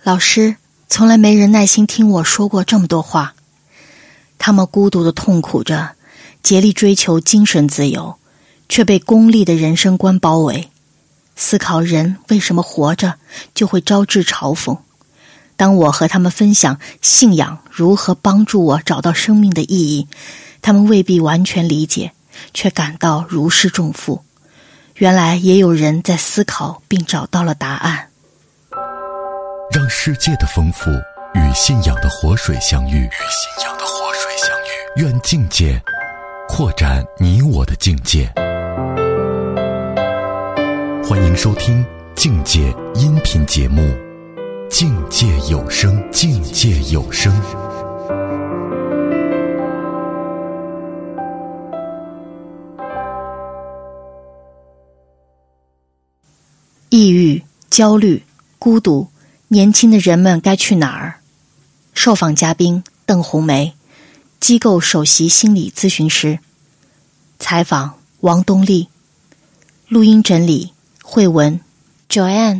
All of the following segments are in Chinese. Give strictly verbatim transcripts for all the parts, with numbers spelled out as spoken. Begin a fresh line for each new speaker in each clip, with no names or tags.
老师，从来没人耐心听我说过这么多话。他们孤独地痛苦着，竭力追求精神自由，却被功利的人生观包围。思考人为什么活着，就会招致嘲讽。当我和他们分享信仰如何帮助我找到生命的意义，他们未必完全理解，却感到如释重负。原来也有人在思考并找到了答案。
让世界的丰富与信仰的活水相遇，与信仰的活水相遇。愿境界扩展你我的境界。欢迎收听境界音频节目《境界有声》，境界有声。
抑郁、焦虑、孤独，年轻的人们该去哪儿？受访嘉宾邓红梅，机构首席心理咨询师。采访王东丽，录音整理慧文 Joanne。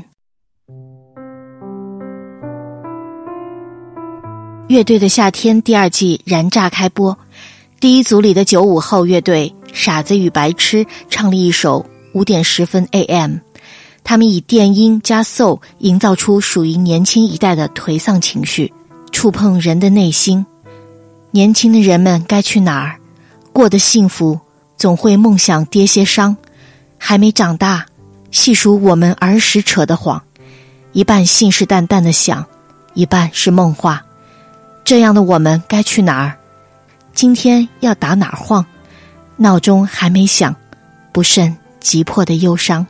乐队的夏天第二季燃炸开播，第一组里的九五后乐队傻子与白痴唱了一首五点十分 A M， 他们以电音加 soul 营造出属于年轻一代的颓丧情绪，触碰人的内心。年轻的人们该去哪儿？过得幸福，总会梦想跌些伤。还没长大，细数我们儿时扯的谎，一半信誓旦旦的想，一半是梦话。这样的我们该去哪儿？今天要打哪儿晃？闹钟还没响，不甚急迫的忧伤。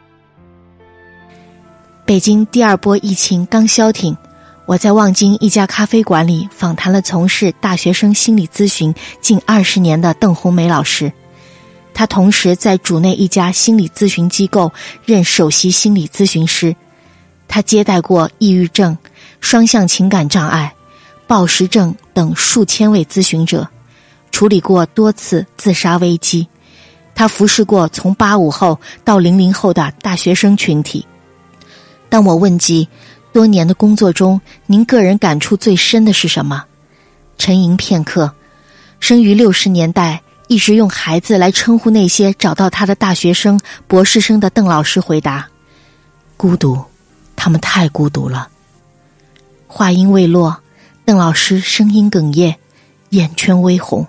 北京第二波疫情刚消停，我在望京一家咖啡馆里访谈了从事大学生心理咨询近二十年的邓红梅老师。她同时在主内一家心理咨询机构任首席心理咨询师。她接待过抑郁症、双向情感障碍、暴食症等数千位咨询者，处理过多次自杀危机。她服侍过从八五后到零零后的大学生群体。当我问及多年的工作中，您个人感触最深的是什么？沉吟片刻，生于六十年代，一直用孩子来称呼那些找到他的大学生、博士生的邓老师回答：孤独，他们太孤独了。话音未落，邓老师声音哽咽，眼圈微红。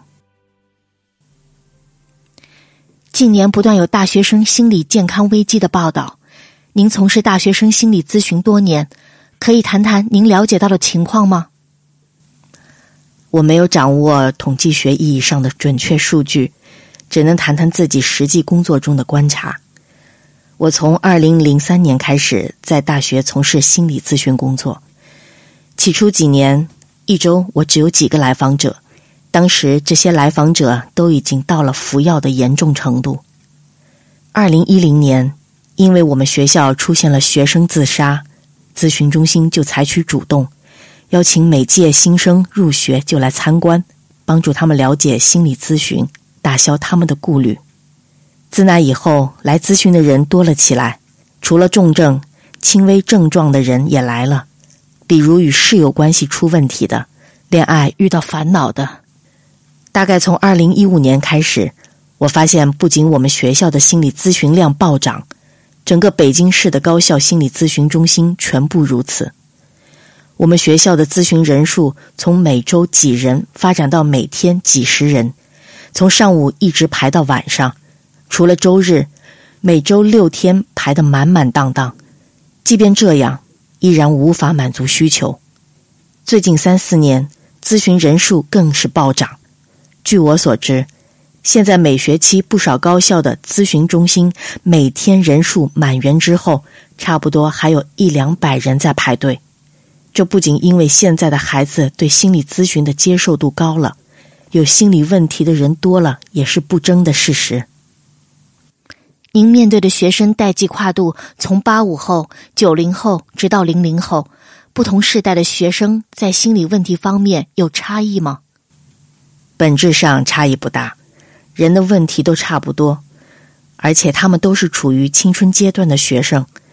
近年不断有大学生心理健康危机的报道，您从事大学生心理咨询多年，可以谈谈您了解到的情况吗？
我没有掌握统计学意义上的准确数据，只能谈谈自己实际工作中的观察。我从二零零三年开始在大学从事心理咨询工作，起初几年，一周我只有几个来访者，当时这些来访者都已经到了服药的严重程度。二零一零年，因为我们学校出现了学生自杀，咨询中心就采取主动，邀请每届新生入学就来参观，帮助他们了解心理咨询，打消他们的顾虑。自那以后，来咨询的人多了起来，除了重症，轻微症状的人也来了，比如与室友关系出问题的，恋爱遇到烦恼的。大概从二零一五年开始，我发现不仅我们学校的心理咨询量暴涨，整个北京市的高校心理咨询中心全部如此。我们学校的咨询人数从每周几人发展到每天几十人，从上午一直排到晚上，除了周日，每周六天排得满满当当。即便这样，依然无法满足需求。最近三四年，咨询人数更是暴涨。据我所知，现在每学期不少高校的咨询中心每天人数满员之后，差不多还有一两百人在排队。这不仅因为现在的孩子对心理咨询的接受度高了，有心理问题的人多了，也是不争的事实。
您面对的学生代际跨度从八五后、九零后直到零零后，不同世代的学生在心理问题方面有差异吗？
本质上差异不大，人的问题都差不多，而且他们都是处于青春阶段的学生，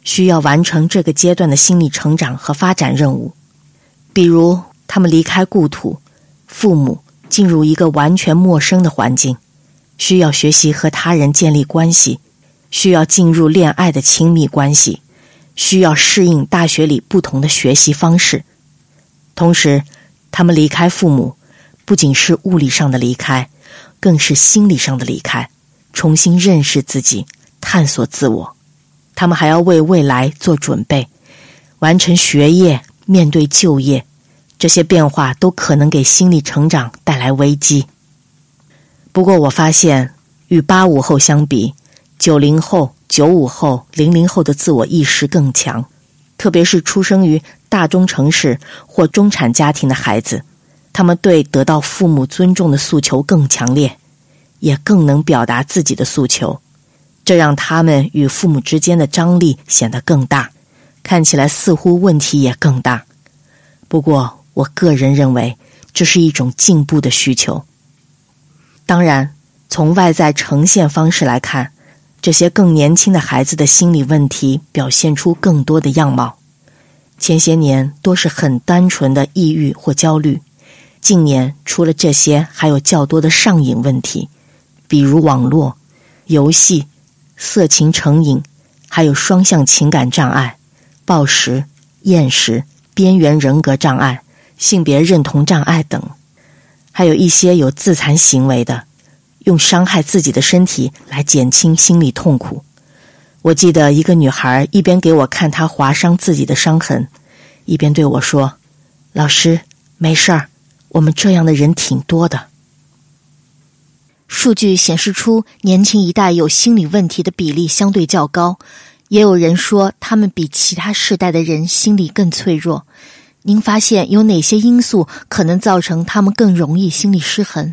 需要完成这个阶段的心理成长和发展任务。比如他们离开故土，父母进入一个完全陌生的环境，需要学习和他人建立关系，需要进入恋爱的亲密关系，需要适应大学里不同的学习方式。同时他们离开父母，不仅是物理上的离开，更是心理上的离开，重新认识自己，探索自我。他们还要为未来做准备，完成学业，面对就业，这些变化都可能给心理成长带来危机。不过我发现，与八五后相比，九零后、九五后、零零后的自我意识更强，特别是出生于大中城市或中产家庭的孩子，他们对得到父母尊重的诉求更强烈，也更能表达自己的诉求，这让他们与父母之间的张力显得更大，看起来似乎问题也更大。不过我个人认为，这是一种进步的需求。当然，从外在呈现方式来看，这些更年轻的孩子的心理问题表现出更多的样貌。前些年多是很单纯的抑郁或焦虑，近年除了这些，还有较多的上瘾问题，比如网络、游戏、色情成瘾，还有双向情感障碍、暴食、厌食、边缘人格障碍、性别认同障碍等。还有一些有自残行为的，用伤害自己的身体来减轻心理痛苦。我记得一个女孩一边给我看她划伤自己的伤痕，一边对我说：“老师，没事儿，我们这样的人挺多的。”
数据显示出年轻一代有心理问题的比例相对较高，也有人说他们比其他世代的人心理更脆弱。您发现有哪些因素可能造成他们更容易心理失衡？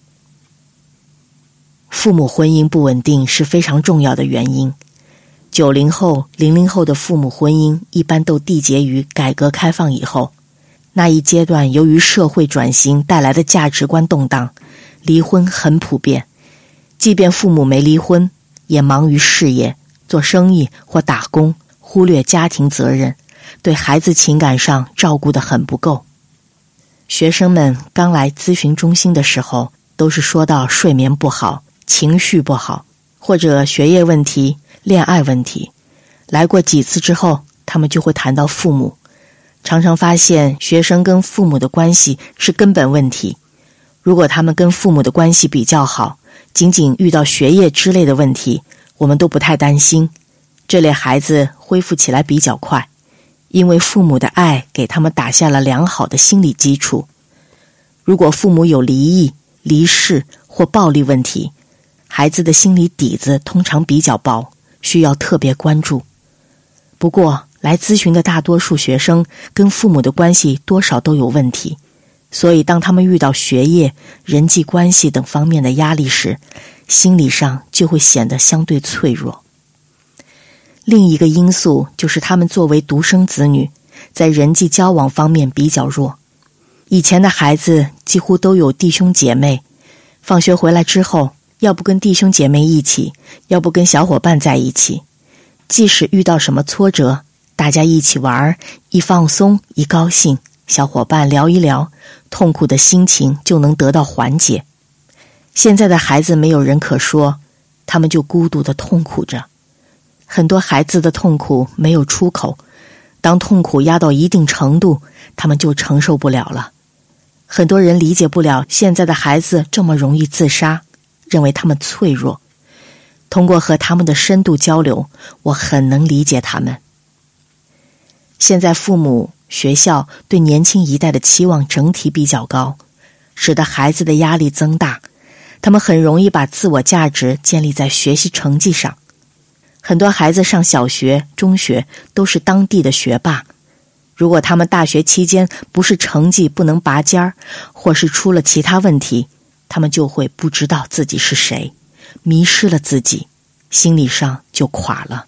父母婚姻不稳定是非常重要的原因。九零后、零零后的父母婚姻一般都缔结于改革开放以后，那一阶段由于社会转型带来的价值观动荡，离婚很普遍。即便父母没离婚，也忙于事业、做生意或打工，忽略家庭责任，对孩子情感上照顾得很不够。学生们刚来咨询中心的时候，都是说到睡眠不好、情绪不好，或者学业问题、恋爱问题。来过几次之后，他们就会谈到父母，常常发现学生跟父母的关系是根本问题。如果他们跟父母的关系比较好，仅仅遇到学业之类的问题，我们都不太担心，这类孩子恢复起来比较快，因为父母的爱给他们打下了良好的心理基础。如果父母有离异、离世或暴力问题，孩子的心理底子通常比较薄，需要特别关注。不过，来咨询的大多数学生跟父母的关系多少都有问题，所以当他们遇到学业、人际关系等方面的压力时，心理上就会显得相对脆弱。另一个因素就是他们作为独生子女，在人际交往方面比较弱。以前的孩子几乎都有弟兄姐妹，放学回来之后，要不跟弟兄姐妹一起，要不跟小伙伴在一起。即使遇到什么挫折，大家一起玩，一放松，一高兴，小伙伴聊一聊，痛苦的心情就能得到缓解。现在的孩子没有人可说，他们就孤独地痛苦着。很多孩子的痛苦没有出口，当痛苦压到一定程度，他们就承受不了了。很多人理解不了现在的孩子这么容易自杀，认为他们脆弱。通过和他们的深度交流，我很能理解他们。现在父母、学校对年轻一代的期望整体比较高，使得孩子的压力增大，他们很容易把自我价值建立在学习成绩上。很多孩子上小学、中学都是当地的学霸，如果他们大学期间不是成绩不能拔尖儿，或是出了其他问题，他们就会不知道自己是谁，迷失了自己，心理上就垮了。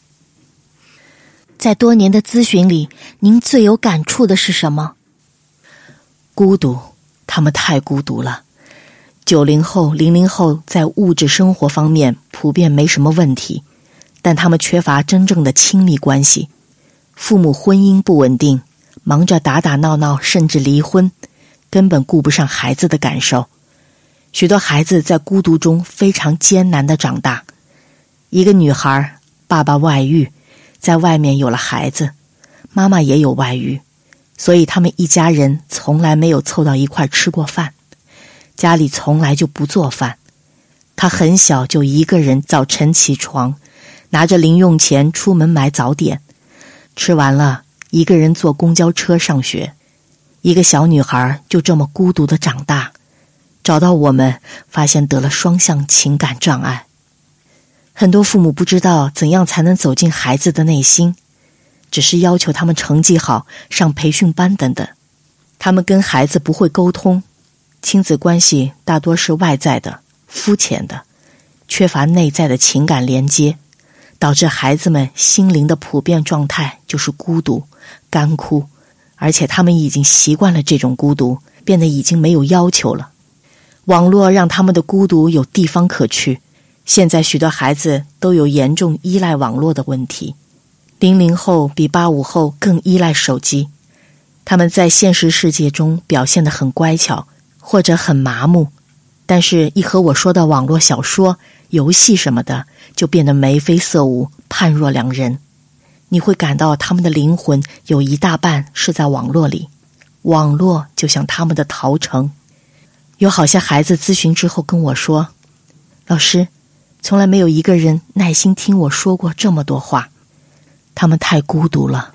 在多年的咨询里，您最有感触的是什么？
孤独，他们太孤独了。九零后、零零后在物质生活方面普遍没什么问题， 但他们缺乏真正的亲密关系。父母婚姻不稳定，忙着打打闹闹，甚至离婚，根本顾不上孩子的感受。许多孩子在孤独中非常艰难地长大。一个女孩，爸爸外遇，在外面有了孩子，妈妈也有外遇，所以他们一家人从来没有凑到一块吃过饭，家里从来就不做饭。她很小就一个人早晨起床，拿着零用钱出门买早点，吃完了一个人坐公交车上学。一个小女孩就这么孤独地长大，找到我们，发现得了双向情感障碍。很多父母不知道怎样才能走进孩子的内心，只是要求他们成绩好，上培训班等等。他们跟孩子不会沟通，亲子关系大多是外在的、肤浅的，缺乏内在的情感连接，导致孩子们心灵的普遍状态就是孤独、干枯，而且他们已经习惯了这种孤独，变得已经没有要求了。网络让他们的孤独有地方可去，现在许多孩子都有严重依赖网络的问题。零零后比八五后更依赖手机，他们在现实世界中表现得很乖巧，或者很麻木，但是一和我说到网络小说、游戏什么的，就变得眉飞色舞，判若两人。你会感到他们的灵魂有一大半是在网络里，网络就像他们的陶城。有好些孩子咨询之后跟我说，老师，从来没有一个人耐心听我说过这么多话，他们太孤独了。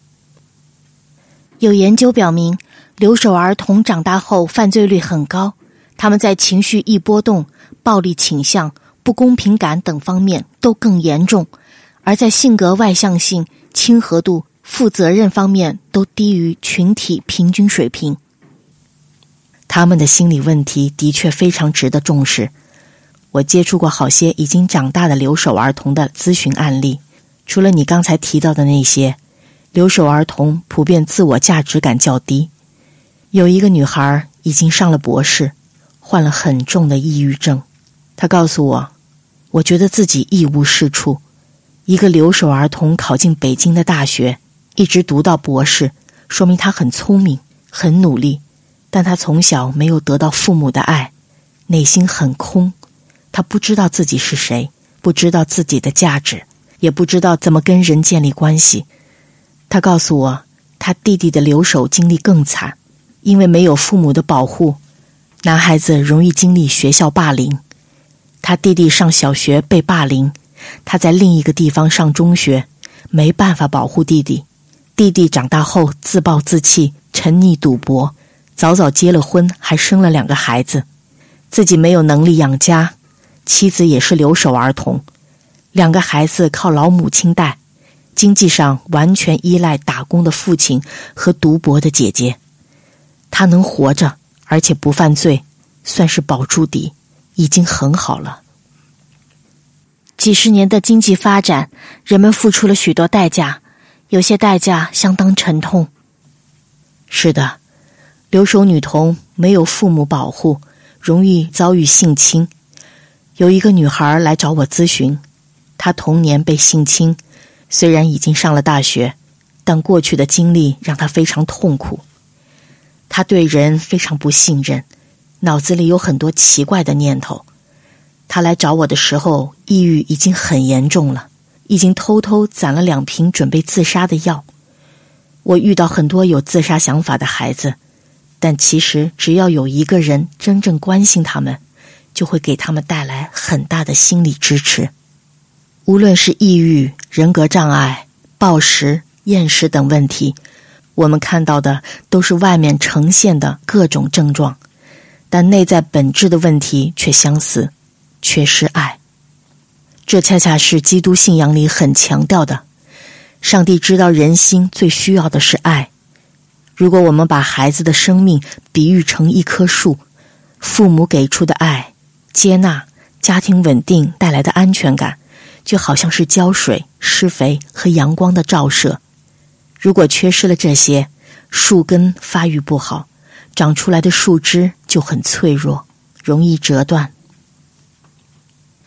有研究表明，留守儿童长大后犯罪率很高，他们在情绪易波动、暴力倾向、不公平感等方面都更严重，而在性格外向性、亲和度、负责任方面都低于群体平均水平。
他们的心理问题的确非常值得重视。我接触过好些已经长大的留守儿童的咨询案例，除了你刚才提到的那些，留守儿童普遍自我价值感较低。有一个女孩已经上了博士，患了很重的抑郁症。她告诉我，我觉得自己一无是处。一个留守儿童考进北京的大学，一直读到博士，说明他很聪明，很努力，但他从小没有得到父母的爱，内心很空。他不知道自己是谁，不知道自己的价值，也不知道怎么跟人建立关系。他告诉我，他弟弟的留守经历更惨，因为没有父母的保护，男孩子容易经历学校霸凌。他弟弟上小学被霸凌，他在另一个地方上中学，没办法保护弟弟。弟弟长大后自暴自弃，沉溺赌博，早早结了婚，还生了两个孩子，自己没有能力养家，妻子也是留守儿童，两个孩子靠老母亲带，经济上完全依赖打工的父亲和赌博的姐姐。他能活着，而且不犯罪，算是保住底，已经很好了。
几十年的经济发展，人们付出了许多代价，有些代价相当沉痛。
是的，留守女童没有父母保护，容易遭遇性侵。有一个女孩来找我咨询，她童年被性侵，虽然已经上了大学，但过去的经历让她非常痛苦。她对人非常不信任，脑子里有很多奇怪的念头。她来找我的时候，抑郁已经很严重了，已经偷偷攒了两瓶准备自杀的药。我遇到很多有自杀想法的孩子，但其实只要有一个人真正关心他们，就会给他们带来很大的心理支持。无论是抑郁、人格障碍、暴食、厌食等问题，我们看到的都是外面呈现的各种症状，但内在本质的问题却相似，缺失爱。这恰恰是基督信仰里很强调的，上帝知道人心最需要的是爱。如果我们把孩子的生命比喻成一棵树，父母给出的爱、接纳、家庭稳定带来的安全感，就好像是浇水、施肥和阳光的照射。如果缺失了这些，树根发育不好，长出来的树枝就很脆弱，容易折断。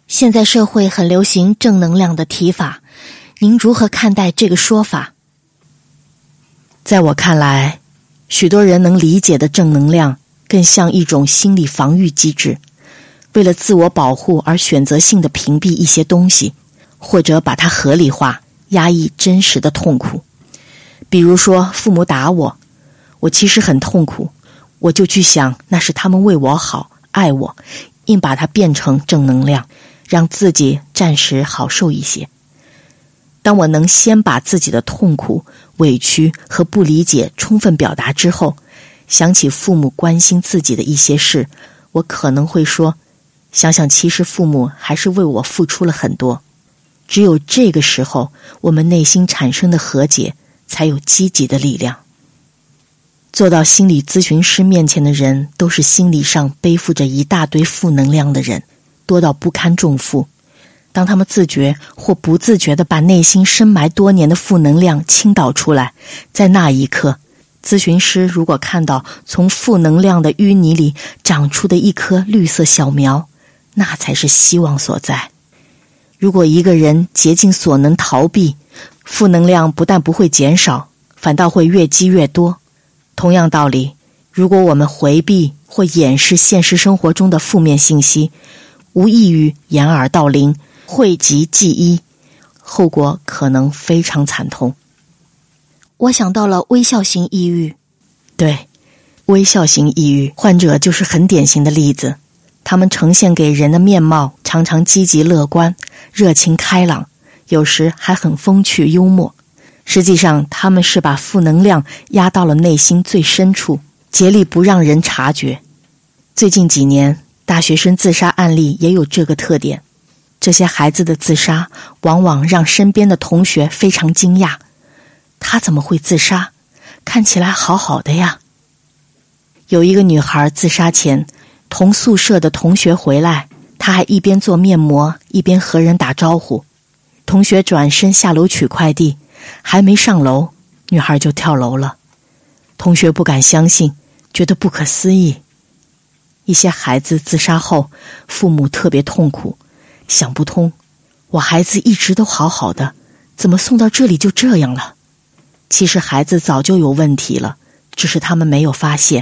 现在社会很流行正能量的提法，您如何看待这个说法？
在我看来，许多人能理解的正能量更像一种心理防御机制，为了自我保护而选择性的屏蔽一些东西，或者把它合理化，压抑真实的痛苦。比如说父母打我，我其实很痛苦，我就去想那是他们为我好，爱我，硬把它变成正能量，让自己暂时好受一些。当我能先把自己的痛苦、委屈和不理解充分表达之后，想起父母关心自己的一些事，我可能会说，想想其实父母还是为我付出了很多。只有这个时候，我们内心产生的和解才有积极的力量。做到心理咨询师面前的人，都是心理上背负着一大堆负能量的人，多到不堪重负。当他们自觉或不自觉地把内心深埋多年的负能量倾倒出来，在那一刻，咨询师如果看到从负能量的淤泥里长出的一棵绿色小苗，那才是希望所在。如果一个人竭尽所能逃避，负能量不但不会减少，反倒会越积越多。同样道理，如果我们回避或掩饰现实生活中的负面信息，无异于掩耳盗铃，讳疾忌医，后果可能非常惨痛。
我想到了微笑型抑郁。
对，微笑型抑郁患者就是很典型的例子。他们呈现给人的面貌常常积极乐观、热情开朗，有时还很风趣幽默。实际上，他们是把负能量压到了内心最深处，竭力不让人察觉。最近几年，大学生自杀案例也有这个特点。这些孩子的自杀往往让身边的同学非常惊讶，他怎么会自杀？看起来好好的呀。有一个女孩自杀前，同宿舍的同学回来，她还一边做面膜一边和人打招呼。同学转身下楼取快递，还没上楼，女孩就跳楼了。同学不敢相信，觉得不可思议。一些孩子自杀后，父母特别痛苦，想不通，我孩子一直都好好的，怎么送到这里就这样了？其实孩子早就有问题了，只是他们没有发现。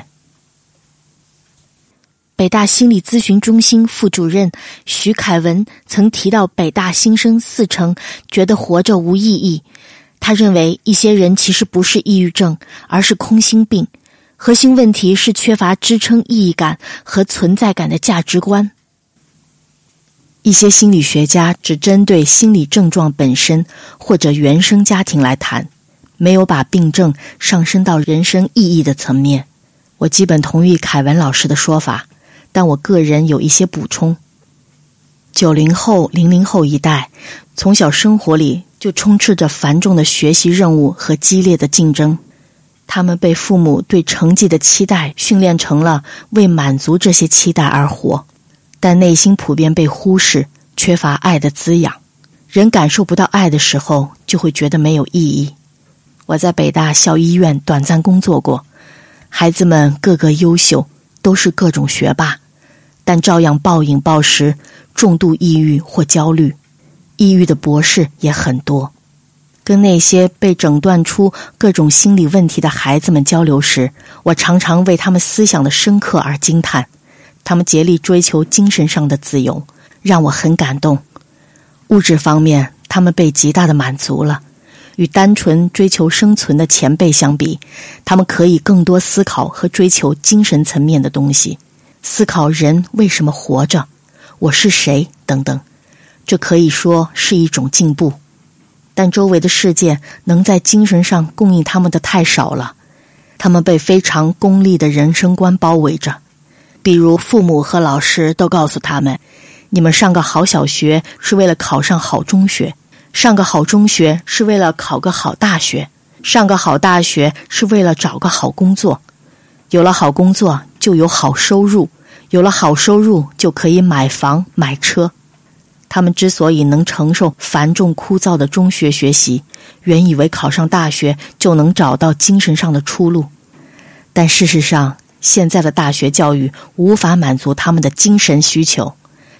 北大心理咨询中心副主任徐凯文曾提到，北大新生四成觉得活着无意义。他认为一些人其实不是抑郁症，而是空心病，核心问题是缺乏支撑意义感和存在感的价值观。
一些心理学家只针对心理症状本身或者原生家庭来谈，没有把病症上升到人生意义的层面。我基本同意凯文老师的说法，但我个人有一些补充。九零后、零零后一代，从小生活里就充斥着繁重的学习任务和激烈的竞争。他们被父母对成绩的期待训练成了为满足这些期待而活，但内心普遍被忽视，缺乏爱的滋养。人感受不到爱的时候，就会觉得没有意义。我在北大校医院短暂工作过，孩子们个个优秀，都是各种学霸，但照样暴饮暴食，重度抑郁或焦虑。抑郁的博士也很多。跟那些被诊断出各种心理问题的孩子们交流时，我常常为他们思想的深刻而惊叹。他们竭力追求精神上的自由，让我很感动。物质方面，他们被极大的满足了。与单纯追求生存的前辈相比，他们可以更多思考和追求精神层面的东西，思考人为什么活着，我是谁等等。这可以说是一种进步。但周围的世界能在精神上供应他们的太少了，他们被非常功利的人生观包围着。比如父母和老师都告诉他们，你们上个好小学是为了考上好中学，上个好中学是为了考个好大学，上个好大学是为了找个好工作，有了好工作就有好收入，有了好收入就可以买房买车。他们之所以能承受繁重枯燥的中学学习，原以为考上大学就能找到精神上的出路。但事实上，现在的大学教育无法满足他们的精神需求，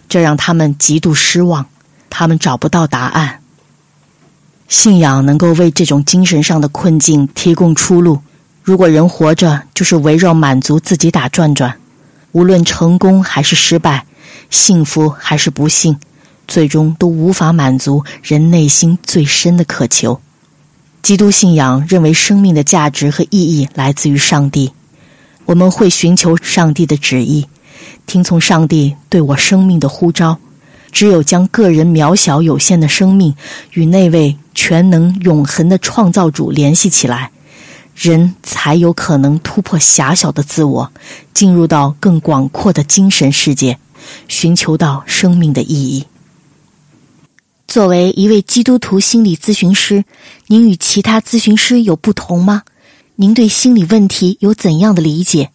这让他们极度失望，他们找不到答案。信仰能够为这种精神上的困境提供出路。如果人活着就是围绕满足自己打转转，无论成功还是失败，幸福还是不幸，最终都无法满足人内心最深的渴求。基督信仰认为生命的价值和意义来自于上帝，我们会寻求上帝的旨意，听从上帝对我生命的呼召。只有将个人渺小有限的生命与那位全能永恒的创造主联系起来，人才有可能突破狭小的自我，进入到更广阔的精神世界，寻求到生命的意义。
作为一位基督徒心理咨询师，您与其他咨询师有不同吗？您对心理问题有怎样的理解？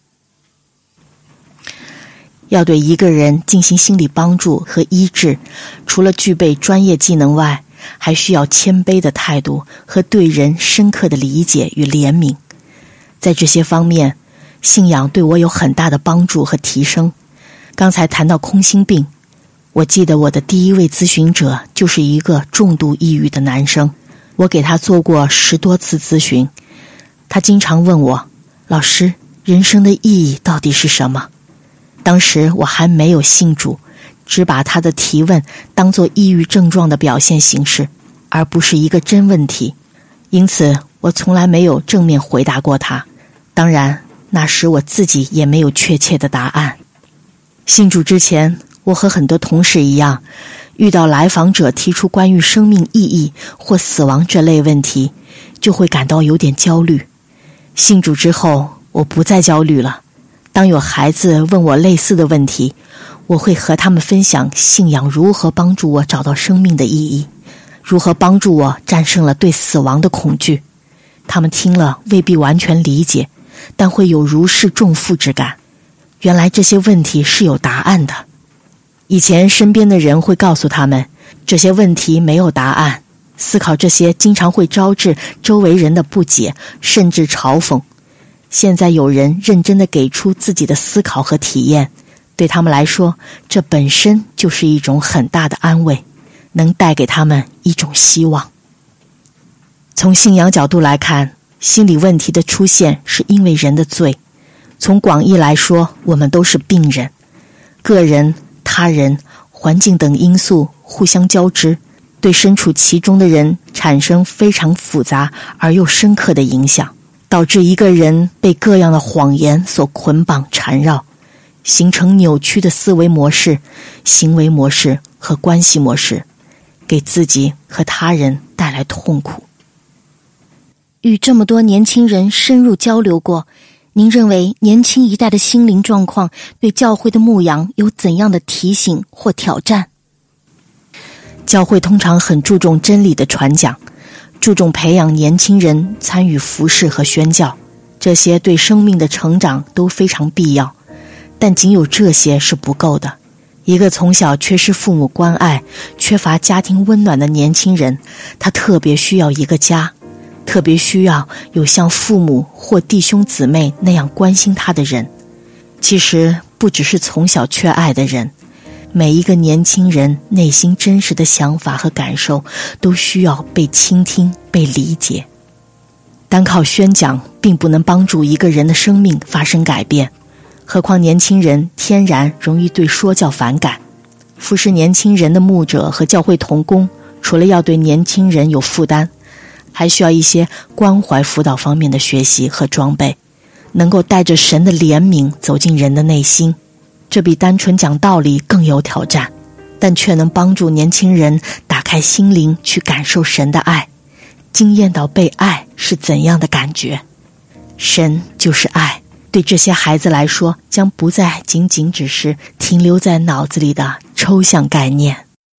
要对一个人进行心理帮助和医治，除了具备专业技能外，还需要谦卑的态度和对人深刻的理解与怜悯。在这些方面，信仰对我有很大的帮助和提升。刚才谈到空心病，我记得我的第一位咨询者就是一个重度抑郁的男生，我给他做过十多次咨询。他经常问我，老师，人生的意义到底是什么？当时我还没有信主，只把他的提问当作抑郁症状的表现形式，而不是一个真问题。因此我从来没有正面回答过他，当然那时我自己也没有确切的答案。信主之前，我和很多同事一样，遇到来访者提出关于生命意义或死亡这类问题，就会感到有点焦虑。信主之后，我不再焦虑了。当有孩子问我类似的问题，我会和他们分享信仰如何帮助我找到生命的意义，如何帮助我战胜了对死亡的恐惧。他们听了未必完全理解，但会有如释重负之感。原来这些问题是有答案的。以前身边的人会告诉他们，这些问题没有答案，思考这些经常会招致周围人的不解，甚至嘲讽。现在有人认真地给出自己的思考和体验，对他们来说，这本身就是一种很大的安慰，能带给他们一种希望。从信仰角度来看，心理问题的出现是因为人的罪。从广义来说，我们都是病人，个人、他人、环境等因素互相交织，对身处其中的人产生非常复杂而又深刻的影响，导致一个人被各样的谎言所捆绑缠绕，形成扭曲的思维模式、行为模式和关系模式，给自己和他人带来痛苦。
与这么多年轻人深入交流过，您认为年轻一代的心灵状况对教会的牧养有怎样的提醒或挑战？
教会通常很注重真理的传讲，注重培养年轻人参与服事和宣教，这些对生命的成长都非常必要，但仅有这些是不够的。一个从小缺失父母关爱、缺乏家庭温暖的年轻人，他特别需要一个家，特别需要有像父母或弟兄姊妹那样关心他的人。其实不只是从小缺爱的人，每一个年轻人内心真实的想法和感受都需要被倾听、被理解。单靠宣讲并不能帮助一个人的生命发生改变，何况年轻人天然容易对说教反感。服侍年轻人的牧者和教会同工，除了要对年轻人有负担，还需要一些关怀辅导方面的学习和装备，能够带着神的怜悯走进人的内心。这比单纯讲道理更有挑战，但却能帮助年轻人打开心灵去感受神的爱，经验到被爱是怎样的感觉。神就是爱，对这些孩子来说，将不再仅仅只是停留在脑子里的抽象概念。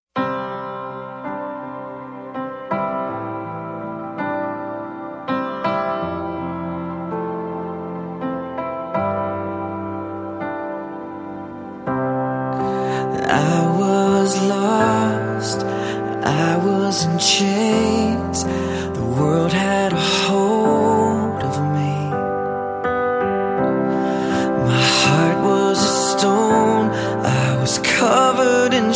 I was lost, I was in chains, the world had a hold of me. My heart was a stone, I was covered in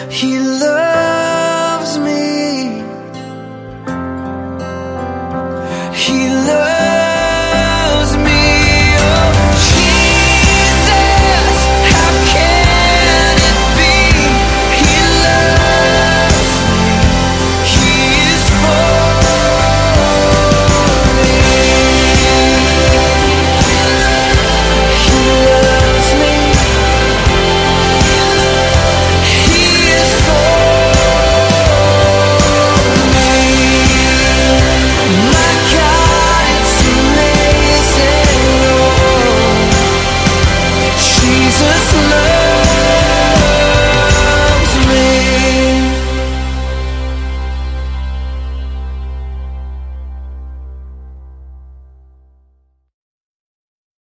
He looked